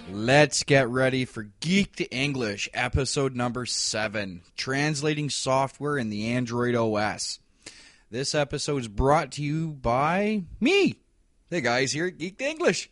Let's get ready for Geek to English, episode number 7, Translating Software in the Android OS. This episode is brought to you by me, the guys here at Geek to English.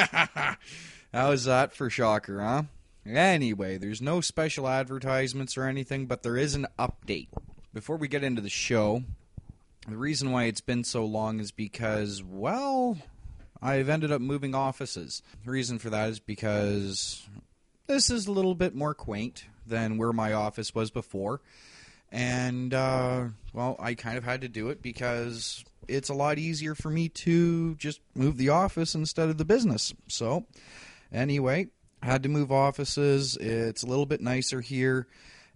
How's that for shocker, huh? Anyway, there's no special advertisements or anything, but there is an update. Before we get into the show, the reason why it's been so long is because, well, I've ended up moving offices. The reason for that is because this is a little bit more quaint than where my office was before. And, well, I kind of had to do it because it's a lot easier for me to just move the office instead of the business. So, anyway, I had to move offices. It's a little bit nicer here.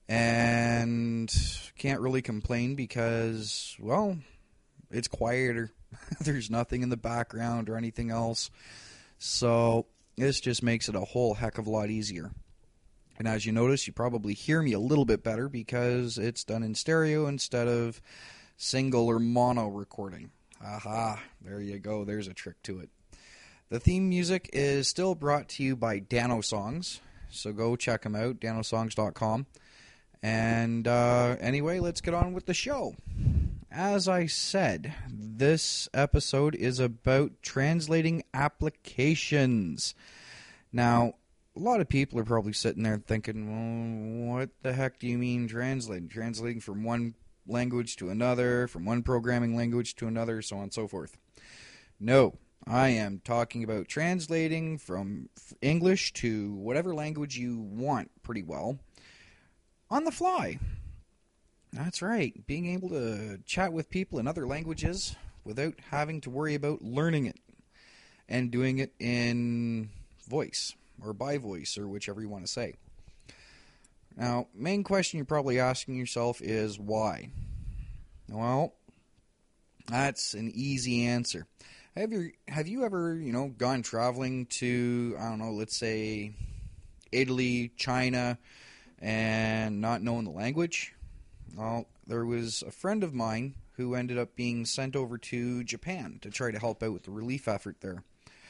And can't really complain because, well, it's quieter. There's nothing in the background or anything else. So this just makes it a whole heck of a lot easier. And as you notice, you probably hear me a little bit better because it's done in stereo instead of single or mono recording. Aha, there you go. There's a trick to it. The theme music is still brought to you by Dano Songs. So go check them out, danosongs.com. And anyway, let's get on with the show. As I said, this episode is about translating applications. Now, a lot of people are probably sitting there thinking, well, what the heck do you mean translating? Translating from one language to another, from one programming language to another, so on and so forth. No, I am talking about translating from English to whatever language you want pretty well on the fly. That's right, being able to chat with people in other languages without having to worry about learning it and doing it in voice or by voice or whichever you want to say. Now, main question you're probably asking yourself is why? Well, that's an easy answer. Have you ever, gone traveling to, I don't know, let's say Italy, China, and not knowing the language? Well, there was a friend of mine who ended up being sent over to Japan to try to help out with the relief effort there.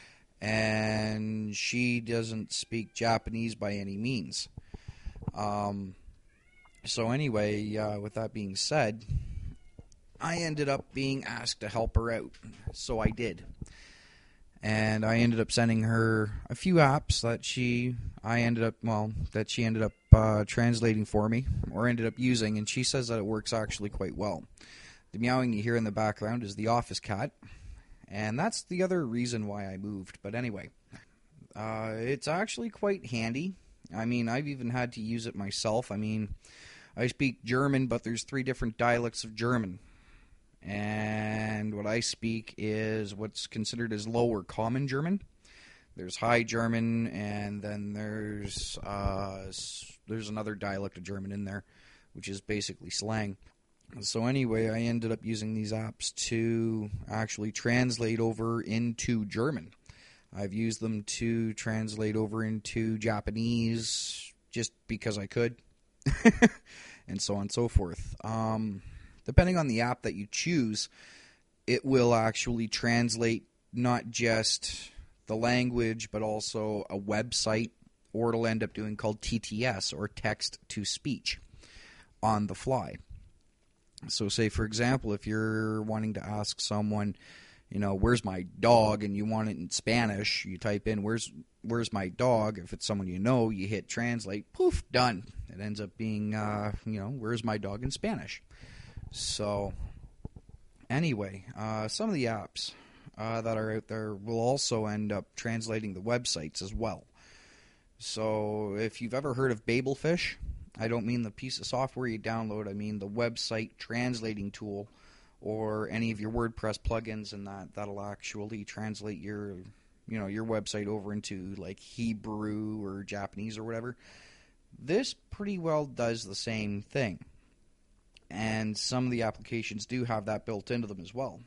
And she doesn't speak Japanese by any means. So anyway, with that being said, I ended up being asked to help her out. So I did. And I ended up sending her a few apps that she ended up translating for me, or ended up using, and she says that it works actually quite well. The meowing you hear in the background is the office cat, and that's the other reason why I moved. But anyway, it's actually quite handy. I mean, I've even had to use it myself. I mean, I speak German, but there's 3 different dialects of German. And what I speak is what's considered as lower common German. There's High German, and then there's another dialect of German in there, which is basically slang. So anyway, I ended up using these apps to actually translate over into German. I've used them to translate over into Japanese just because I could, and so on and so forth. Depending on the app that you choose, it will actually translate not just the language, but also a website, or it'll end up doing called TTS, or text-to-speech, on the fly. So say, for example, if you're wanting to ask someone, where's my dog, and you want it in Spanish, you type in, where's my dog? If it's someone you hit translate, poof, done. It ends up being, where's my dog in Spanish? So, anyway, some of the apps that are out there will also end up translating the websites as well. So, if you've ever heard of Babelfish, I don't mean the piece of software you download, I mean the website translating tool, or any of your WordPress plugins, and that'll actually translate your website over into like Hebrew or Japanese or whatever. This pretty well does the same thing. And some of the applications do have that built into them as well.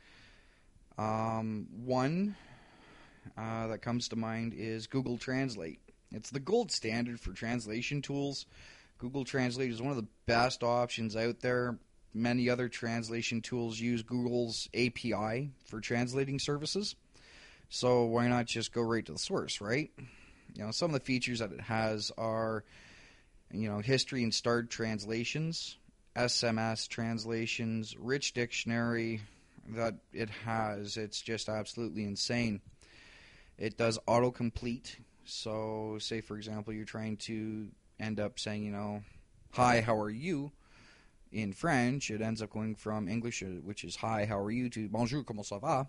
One that comes to mind is Google Translate. It's the gold standard for translation tools. Google Translate is one of the best options out there. Many other translation tools use Google's API for translating services. So why not just go right to the source, right? Some of the features that it has are, history and starred translations, SMS translations, rich dictionary that it has. It's just absolutely insane. It does autocomplete. So, say, for example, you're trying to end up saying, hi, how are you? In French, it ends up going from English, which is hi, how are you, to bonjour, comment ça va?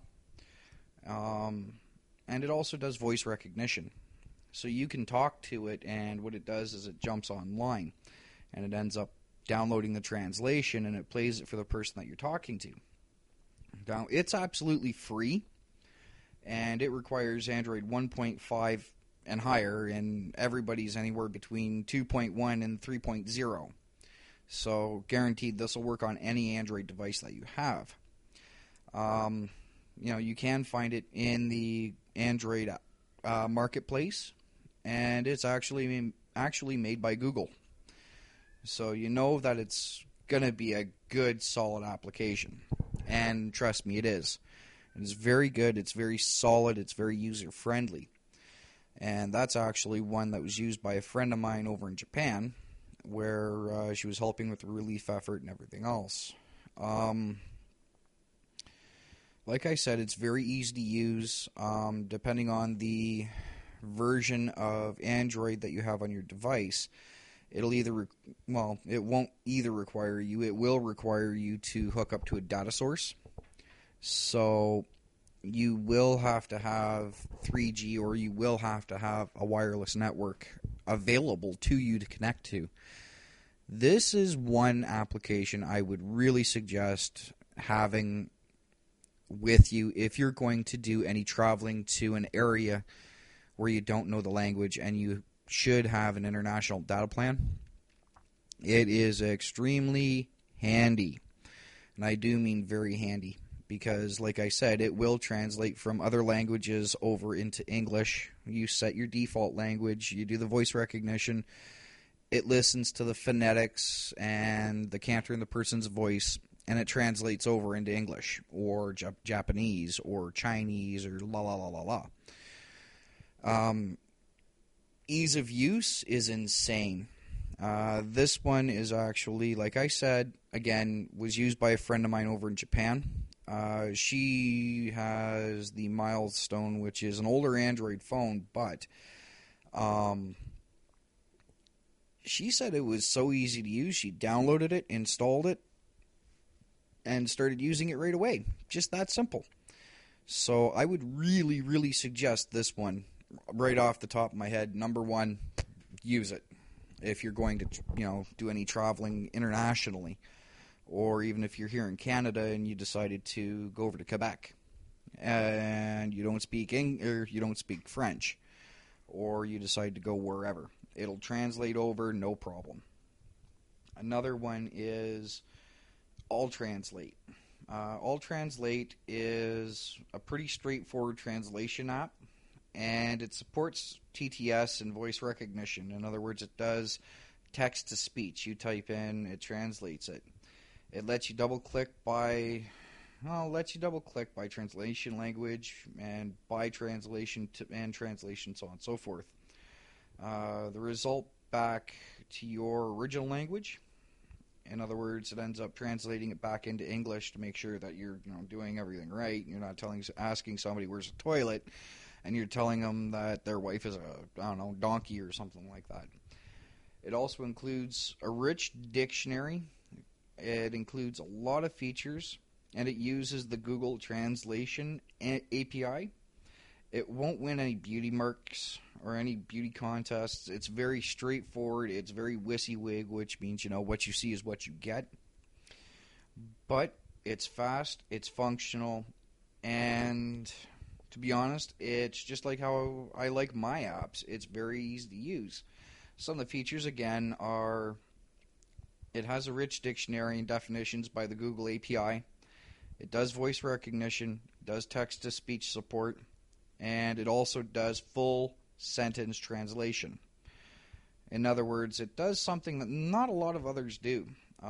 And it also does voice recognition. So you can talk to it, and what it does is it jumps online, and it ends up downloading the translation, and it plays it for the person that you're talking to. Now, it's absolutely free, and it requires Android 1.5 and higher, and everybody's anywhere between 2.1 and 3.0. So, guaranteed this will work on any Android device that you have. You can find it in the Android marketplace, and it's actually made by Google. So you know that it's going to be a good, solid application. And trust me, it is. It's very good, it's very solid, it's very user-friendly. And that's actually one that was used by a friend of mine over in Japan, where she was helping with the relief effort and everything else. Like I said, it's very easy to use, depending on the version of Android that you have on your device. It'll it won't either require you. It will require you to hook up to a data source. So you will have to have 3G, or you will have to have a wireless network available to you to connect to. This is one application I would really suggest having with you if you're going to do any traveling to an area where you don't know the language and you should have an international data plan. It is extremely handy, and I do mean very handy, because like I said, it will translate from other languages over into English. You set your default language, you do the voice recognition, it listens to the phonetics and the canter in the person's voice, and it translates over into English or Japanese or Chinese or la la la la la. Ease of use is insane. This one is actually, like I said, again, was used by a friend of mine over in Japan. She has the Milestone, which is an older Android phone, but she said it was so easy to use. She downloaded it, installed it, and started using it right away. Just that simple. So I would really, really suggest this one right off the top of my head. Number one, use it if you're going to, do any traveling internationally, or even if you're here in Canada and you decided to go over to Quebec and you don't speak you don't speak French, or you decide to go wherever. It'll translate over, no problem. Another one is AllTranslate. AllTranslate is a pretty straightforward translation app, and it supports TTS and voice recognition. In other words, it does text-to-speech. You type in, it translates it. It lets you double-click by translation language, and by translation and translation, so on and so forth. The result back to your original language. In other words, it ends up translating it back into English to make sure that you're doing everything right. You're not asking somebody where's the toilet, and you're telling them that their wife is a donkey or something like that. It also includes a rich dictionary. It includes a lot of features, and it uses the Google Translation API. It won't win any beauty marks or any beauty contests. It's very straightforward. It's very WYSIWYG, which means, what you see is what you get. But it's fast, it's functional, and to be honest, it's just like how I like my apps. It's very easy to use. Some of the features, again, are it has a rich dictionary and definitions by the Google API. It does voice recognition, does text-to-speech support, and it also does full sentence translation. In other words, it does something that not a lot of others do.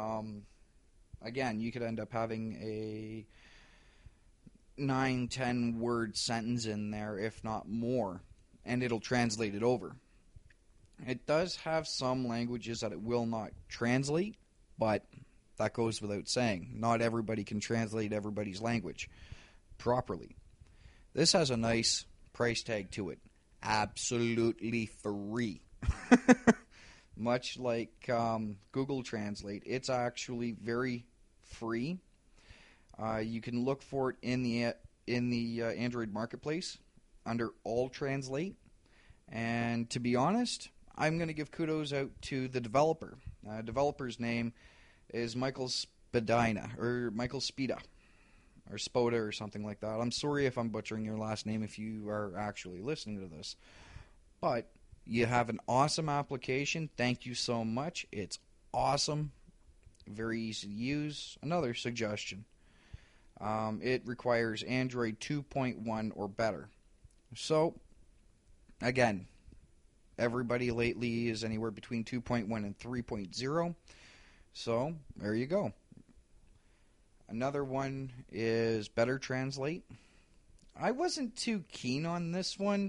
Again, you could end up having a 9-10 word sentence in there, if not more, and it'll translate it over. It does have some languages that it will not translate, but that goes without saying. Not everybody can translate everybody's language properly. This has a nice price tag to it. Absolutely free. Much like Google Translate, it's actually very free. You can look for it in the Android marketplace under All Translate. And to be honest, I'm going to give kudos out to the developer. Developer's name is Michael Spadina, or Michael Spida, or Spoda, or something like that. I'm sorry if I'm butchering your last name if you are actually listening to this. But you have an awesome application. Thank you so much. It's awesome. Very easy to use. Another suggestion. It requires Android 2.1 or better. So, again, everybody lately is anywhere between 2.1 and 3.0. So, there you go. Another one is Better Translate. I wasn't too keen on this one.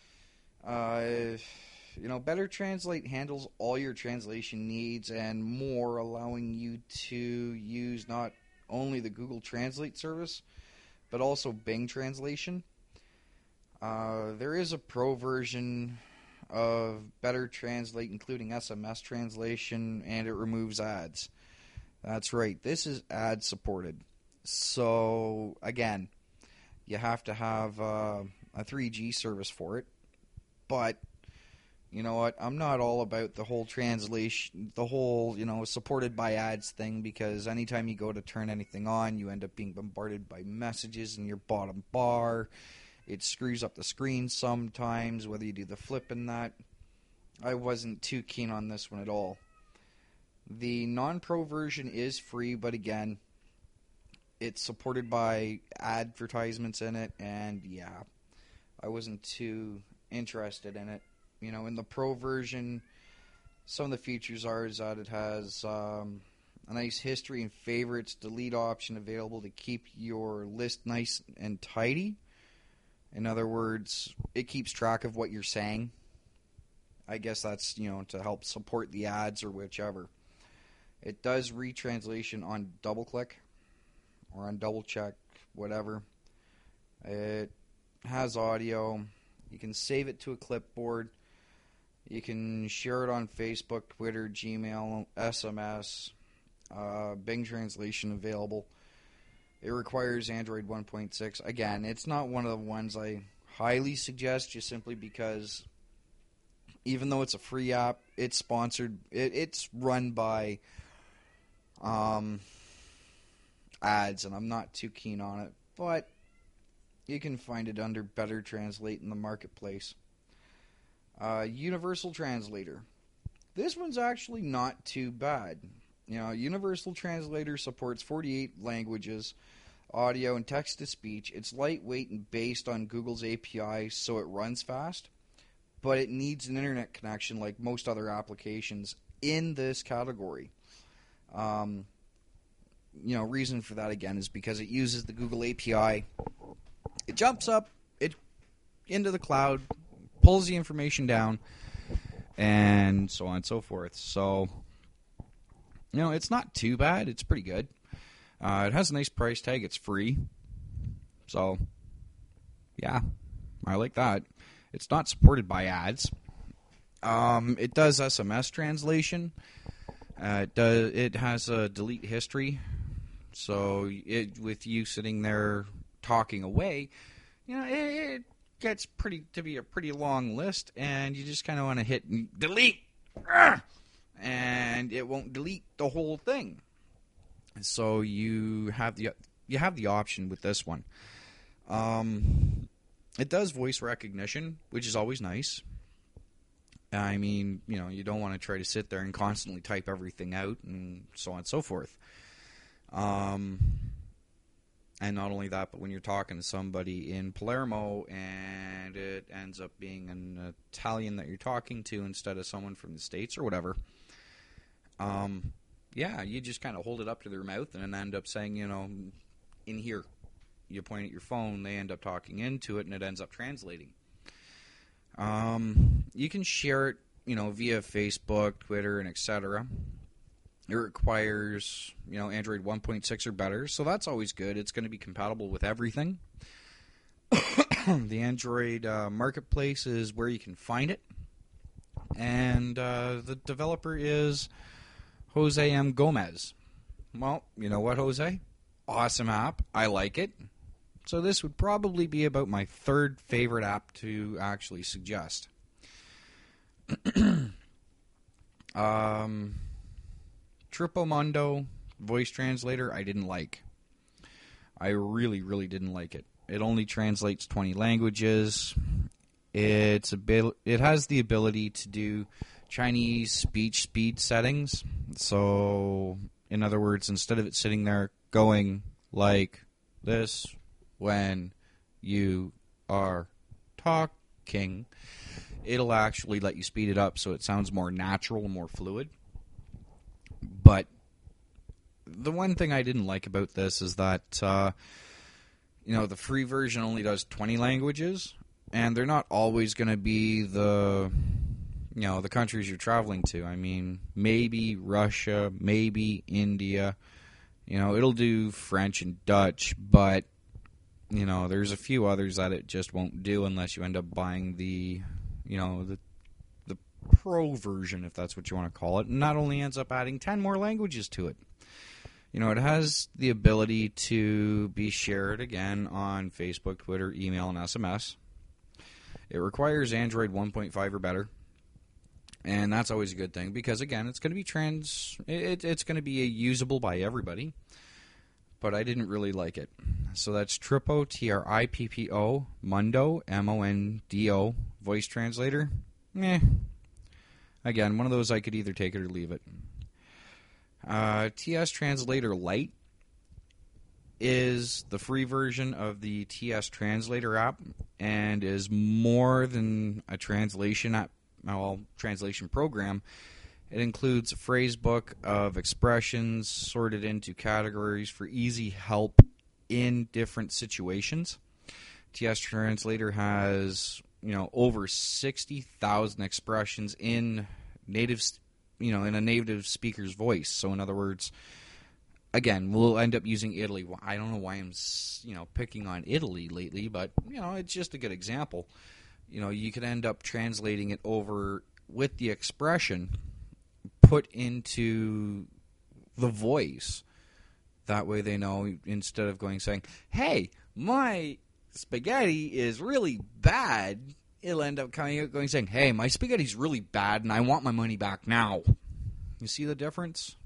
Better Translate handles all your translation needs and more, allowing you to use not only the Google Translate service, but also Bing Translation. There is a pro version of Better Translate, including SMS translation, and it removes ads. That's right, this is ad supported. So, again, you have to have a 3G service for it. But, you know what, I'm not all about the whole translation, the whole, supported by ads thing, because anytime you go to turn anything on, you end up being bombarded by messages in your bottom bar. It screws up the screen sometimes, whether you do the flip and that. I wasn't too keen on this one at all. The non-pro version is free, but again, it's supported by advertisements in it, and yeah, I wasn't too interested in it. In the pro version, some of the features are that it has a nice history and favorites, delete option available to keep your list nice and tidy. In other words, it keeps track of what you're saying. I guess that's, to help support the ads or whichever. It does retranslation on double click or on double check, whatever. It has audio. You can save it to a clipboard. You can share it on Facebook, Twitter, Gmail, SMS. Bing Translation available. It requires Android 1.6. Again, it's not one of the ones I highly suggest, just simply because even though it's a free app, it's sponsored. It's run by ads, and I'm not too keen on it. But you can find it under Better Translate in the marketplace. Universal Translator. This one's actually not too bad. Universal Translator supports 48 languages, audio and text-to-speech. It's lightweight and based on Google's API, so it runs fast. But it needs an internet connection like most other applications in this category. Reason for that, again, is because it uses the Google API. It jumps up into the cloud, pulls the information down, and so on and so forth. So, it's not too bad. It's pretty good. It has a nice price tag. It's free. So, yeah, I like that. It's not supported by ads. It does SMS translation. It has a delete history. So, with you sitting there talking away, it gets to be a pretty long list, and you just kind of want to hit delete, and it won't delete the whole thing. So you have the option with this one. It does voice recognition, which is always nice. I mean, you don't want to try to sit there and constantly type everything out and so on and so forth. And not only that, but when you're talking to somebody in Palermo and it ends up being an Italian that you're talking to instead of someone from the States or whatever, you just kind of hold it up to their mouth and then end up saying, in here. You point at your phone, they end up talking into it, and it ends up translating. You can share it, via Facebook, Twitter, and etc. It requires, Android 1.6 or better, so that's always good. It's going to be compatible with everything. The Android Marketplace is where you can find it. And the developer is Jose M. Gomez. Well, you know what, Jose? Awesome app. I like it. So this would probably be about my third favorite app to actually suggest. Tripomundo voice translator, I didn't like. I really, really didn't like it. It only translates 20 languages. It has the ability to do Chinese speech speed settings. So, in other words, instead of it sitting there going like this when you are talking, it'll actually let you speed it up so it sounds more natural and more fluid. But the one thing I didn't like about this is that, the free version only does 20 languages, and they're not always going to be the countries you're traveling to. I mean, maybe Russia, maybe India. It'll do French and Dutch, but, there's a few others that it just won't do unless you end up buying the Pro version, if that's what you want to call it, and that only ends up adding 10 more languages to it. It has the ability to be shared again on Facebook, Twitter, email, and SMS. It requires Android 1.5 or better, and that's always a good thing because, again, it's going to be it's going to be usable by everybody, but I didn't really like it. So that's Trippo, Trippo, Mundo, Mondo, voice translator. Again, one of those I could either take it or leave it. TS Translator Lite is the free version of the TS Translator app and is more than a translation program. It includes a phrase book of expressions sorted into categories for easy help in different situations. TS Translator has over 60,000 expressions in a native speaker's voice. So in other words, again, we'll end up using Italy. I don't know why I'm picking on Italy lately, but it's just a good example. You could end up translating it over with the expression put into the voice. That way they know, instead of saying, hey, my spaghetti is really bad, it'll end up coming out saying, hey, my spaghetti's really bad and I want my money back now. You see the difference?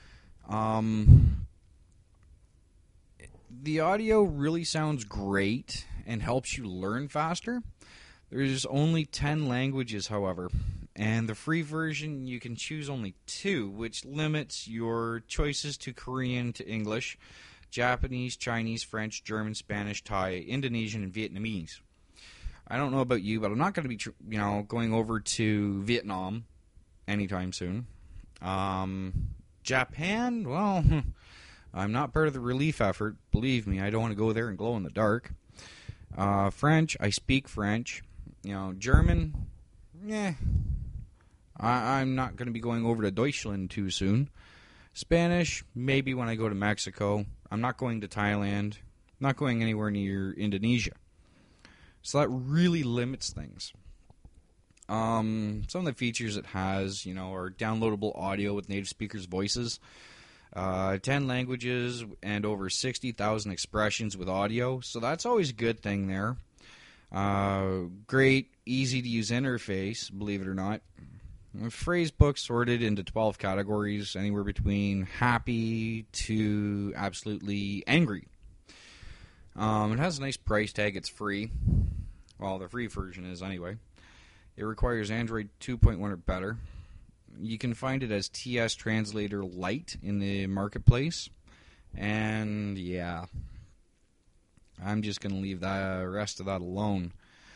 The audio really sounds great and helps you learn faster. There's only 10 languages, however, and the free version you can choose only 2, which limits your choices to Korean to English, Japanese, Chinese, French, German, Spanish, Thai, Indonesian, and Vietnamese. I don't know about you, but I'm not going to be, going over to Vietnam anytime soon. Japan, well, I'm not part of the relief effort. Believe me, I don't want to go there and glow in the dark. French, I speak French. German, I'm not going to be going over to Deutschland too soon. Spanish, maybe when I go to Mexico. I'm not going to Thailand. I'm not going anywhere near Indonesia. So that really limits things. Some of the features it has, are downloadable audio with native speakers' voices, 10 languages, and over 60,000 expressions with audio. So that's always a good thing there. Great, easy-to-use interface, believe it or not. A phrase book sorted into 12 categories, anywhere between happy to absolutely angry. It has a nice price tag. It's free. Well, the free version is anyway. It requires Android 2.1 or better. You can find it as TS Translator Lite in the marketplace. And, yeah, I'm just going to leave the rest of that alone.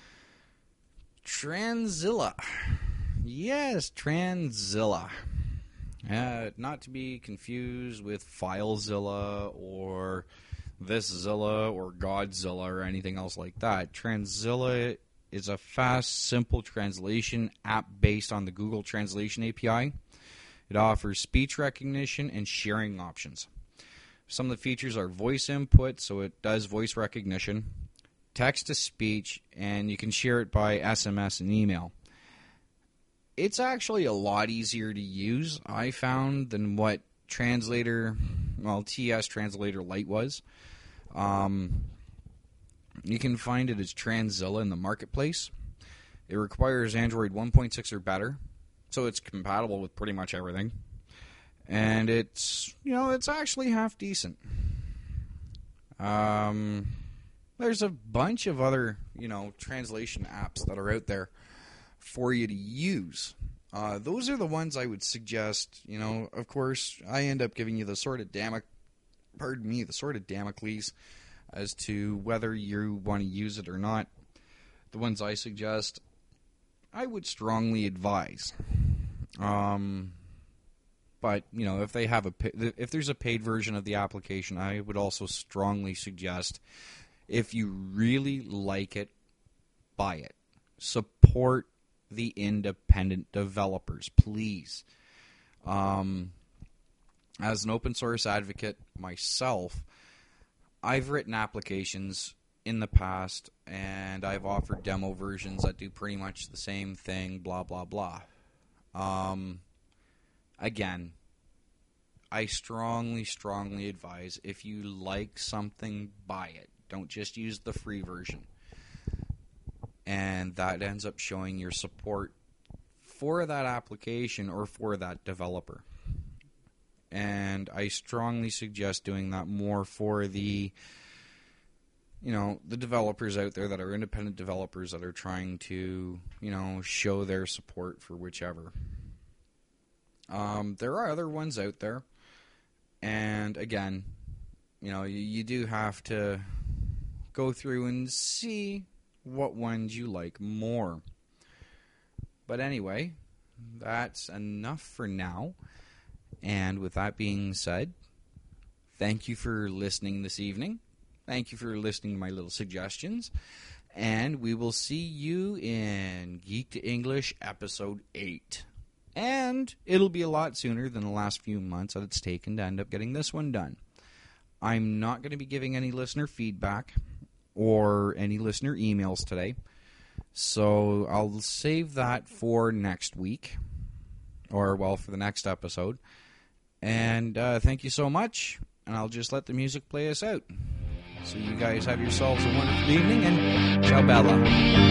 Tranzilla. Yes, Tranzilla. Not to be confused with FileZilla or ThisZilla or Godzilla or anything else like that. Tranzilla is a fast, simple translation app based on the Google Translation API. It offers speech recognition and sharing options. Some of the features are voice input, so it does voice recognition, text-to-speech, and you can share it by SMS and email. It's actually a lot easier to use, I found, than what TS Translator Lite was. You can find it as Tranzilla in the marketplace. It requires Android 1.6 or better, so it's compatible with pretty much everything. And it's actually half decent. There's a bunch of other, translation apps that are out there for you to use. Those are the ones I would suggest. Of course, I end up giving you the sword of Damocles as to whether you want to use it or not. The ones I suggest, I would strongly advise. But if there's a paid version of the application, I would also strongly suggest, if you really like it, buy it. Support the independent developers, please. As an open source advocate myself, I've written applications in the past, and I've offered demo versions that do pretty much the same thing, blah, blah, blah. Again, I strongly, strongly advise, if you like something, buy it. Don't just use the free version. And that ends up showing your support for that application or for that developer. And I strongly suggest doing that more for the developers out there that are independent developers that are trying to, show their support for whichever. There are other ones out there. And again, you do have to go through and see what ones you like more. But anyway, that's enough for now. And with that being said, thank you for listening this evening. Thank you for listening to my little suggestions. And we will see you in Geek to English episode 8. And it'll be a lot sooner than the last few months that it's taken to end up getting this one done. I'm not going to be giving any listener feedback or any listener emails today. So I'll save that for next week. For the next episode. And thank you so much. And I'll just let the music play us out. So you guys have yourselves a wonderful evening, and ciao bella.